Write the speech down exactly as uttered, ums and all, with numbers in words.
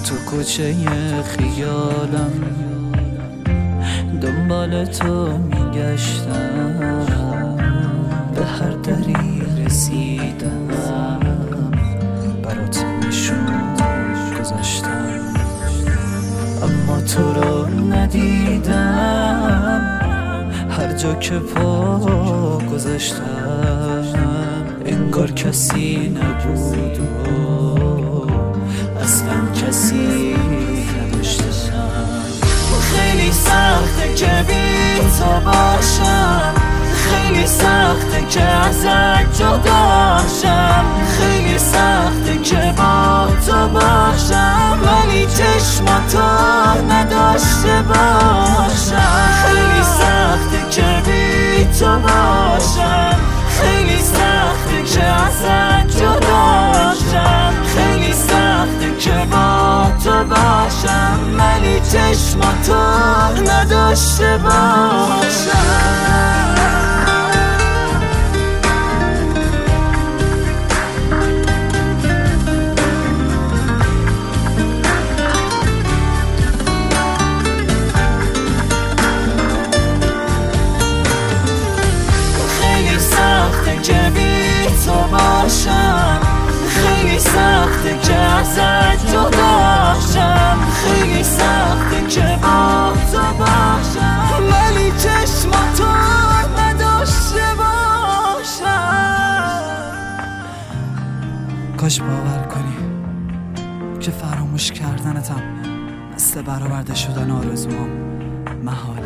تو کوچه خیالم دنبال تو میگشتم، به هر دری رسیدم برات نشون گذاشتم، اما تو رو ندیدم. هر جا که پا گذاشتم انگار کسی نبود و اصلا کسی نداشتم. خیلی سخته که بی تو باشم، خیلی سخته که ازت جدا شم، خیلی سخته که با تو باشم ولی چشماتو نداشته باشم. خیلی سخته که بی تو باشم، خیلی سخته که ازت جدا شم، خیلی سخته که با تو باشم ولی چشماتو نداشته باشم. که بی تو باشم، خیلی سخته که ازت جدا شم، خیلی سخته که با تو باشم ولی چشماتو نداشته باشم. کاش باور کنی که فراموش کردنتم مثل برآورده شدن آرزوام محاله.